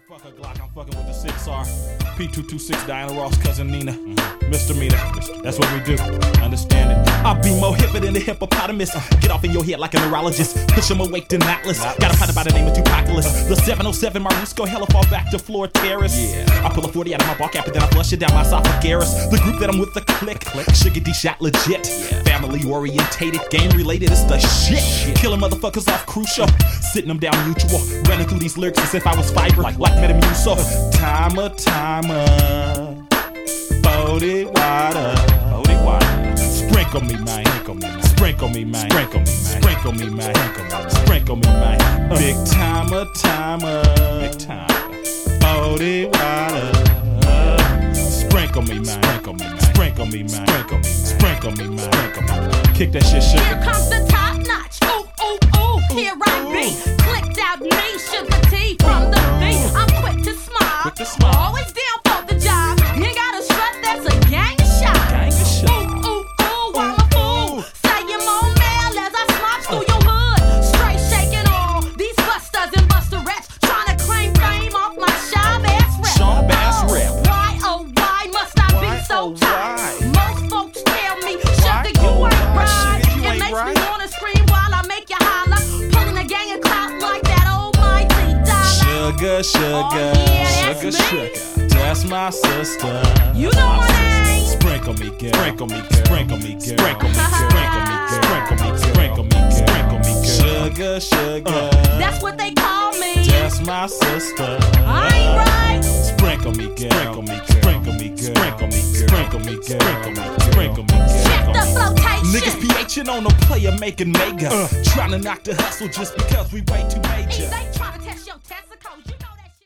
Fuck a Glock, I'm fucking with the 6R. P226, Diana Ross, cousin Nina. Misdemeanor, that's what we do. Understand it. I'll be more hipper than the hippopotamus. Get off in your head like a neurologist. Push him awake to Atlas. Got a partner by the name of Tupacalis. The 707 Marisco, hella fall back to floor terrace. I pull a 40 out of my ball cap and then I flush it down my esophagus. The group that I'm with, the click. Sugar D shot legit. Family orientated, game related, it's the shit. Killing motherfuckers off crucial. Sitting them down mutual. Running through these lyrics as if I was fiber. Like Metamucil. Timer. 40 water. Sprinkle me, man. Sprinkle me, man. Sprinkle me, man. Sprinkle me, man. Big timer. Big time. 40 water. Sprinkle me, man. Sprinkle me, man. Sprinkle me, man. Kick that shit, sugar. Here comes the top notch. Ooh. Here I be. Clicked out me, sugar tea from the beat. I'm quick to smile. Always down for the job. You ain't gotta strut, that's a gang shot. Ooh, I'm a fool. Say you're more male as I smops through your hood. Straight shaking all these busters and busterettes. Trying to claim fame off my Shabazz rep. Shabazz rep. Why, oh why must I be so tight? Most folks tell me, sugar, you ain't right. It makes me wanna scream while I make you holler. Pulling a gang of clout like that almighty dollar. Sugar. That's my sister. You know my name. Sprinkle me, girl. Sprinkle me, girl. Sprinkle me, girl. Sugar. That's what they call me. That's my sister. I ain't right. Sprinkle me, girl. Sprinkle me, girl. Sprinkle me, girl. Check the flotation. Niggas PHing on a player making mega. Trying to knock the hustle just because we way too major. They trying to test your testicles. You know